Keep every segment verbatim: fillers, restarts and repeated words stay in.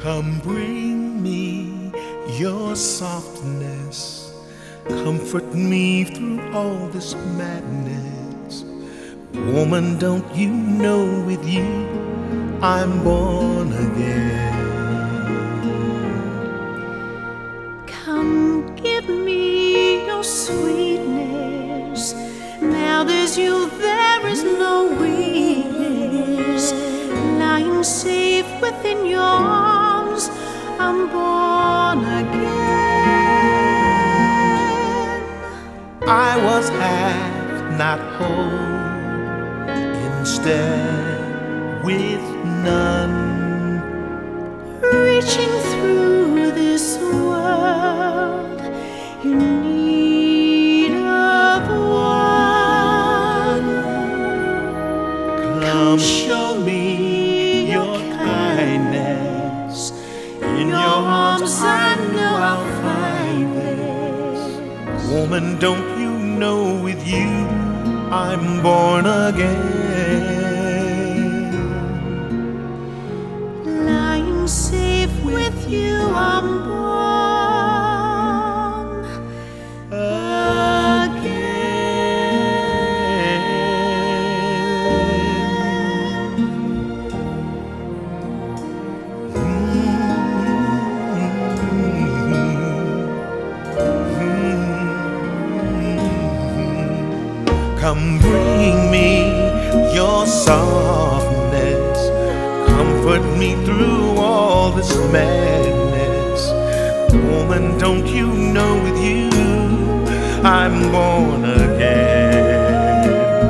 Come bring me your softness, comfort me through all this madness. Woman, don't you know with you I'm born again? Come give me your sweetness. Now there's you, there is no weakness. Lying safe within your arms, I'm born again. I was half, not whole, instead with none, reaching through this world in need of one. Come show me your kindness. In your arms I know I'll find this. Woman, don't you know with you I'm born again? Lying safe with you, I'm born Come bring me your softness, comfort me through all this madness. Woman, don't you know with you I'm born again?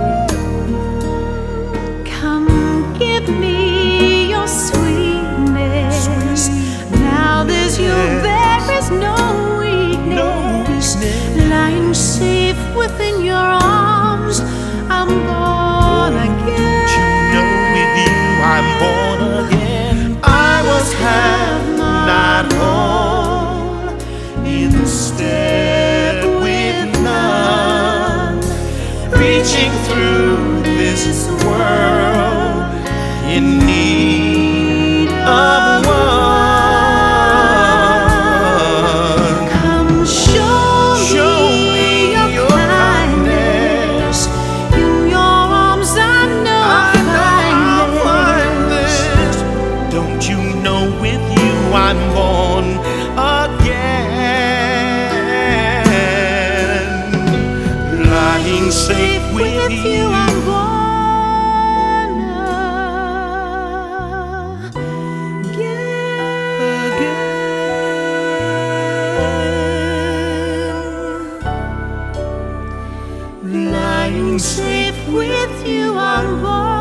Come give me your sweetness. Now there's you, there is no weakness. Lying safe within your arms, I'm born again. Don't you know with you I'm born again? I was half, not whole, instead with none, reaching through this world in need of one. Come show, show me your, your kindness. kindness. In your arms I know I know I'll find this. Don't you know with you I'm born again? Lying safe with, with you, you I'm born again. Lying safe with you, I'm born.